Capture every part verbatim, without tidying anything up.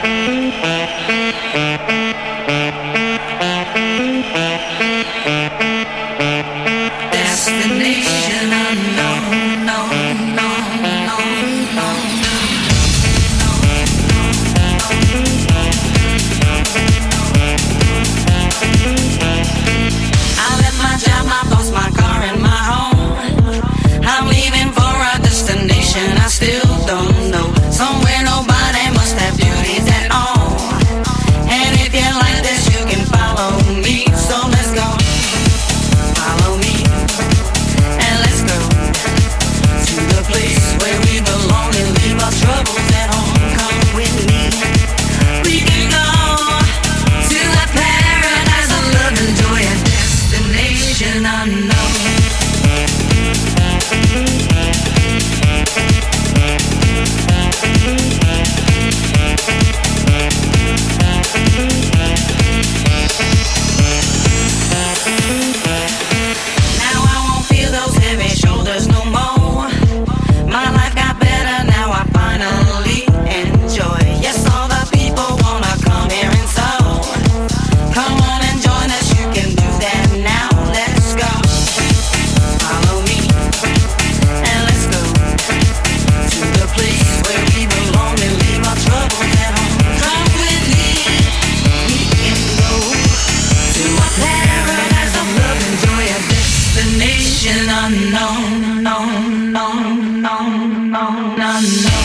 Destination unknown, no, no, no, no, I left my job, my boss, my car, and my home. I'm leaving for a destination I still don't know. Somewhere nobody must have beauty at all. And if you like this, you can follow me. So let's go. Follow me. And let's go to the place where we belong and leave our troubles at home. Come with me. We can go to a paradise of love and joy, a destination unknown. Now I won't feel those heavy shoulders no more. My life got better, now I finally enjoy. Yes, all the people wanna come here and so come on and join us, you can do that now. Let's go. Follow me and let's go to the place where we belong and leave our troubles at home. Come with me, we can go to a paradise of love and joy, a destination unknown, known, known, known, known, unknown.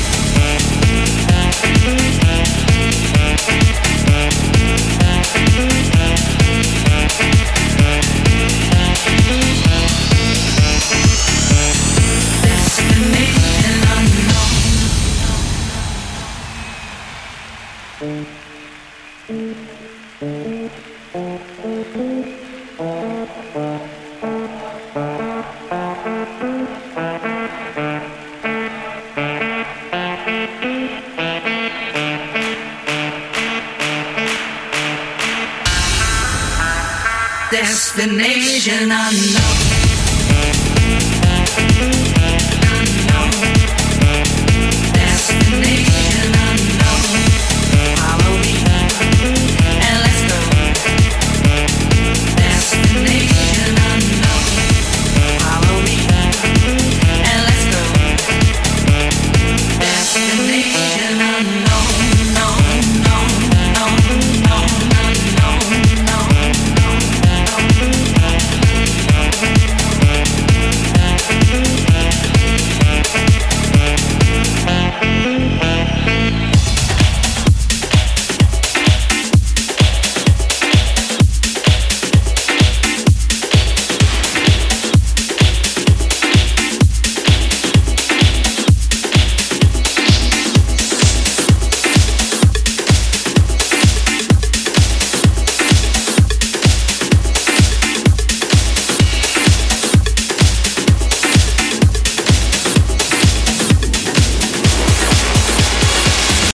Destination unknown. Destination unknown.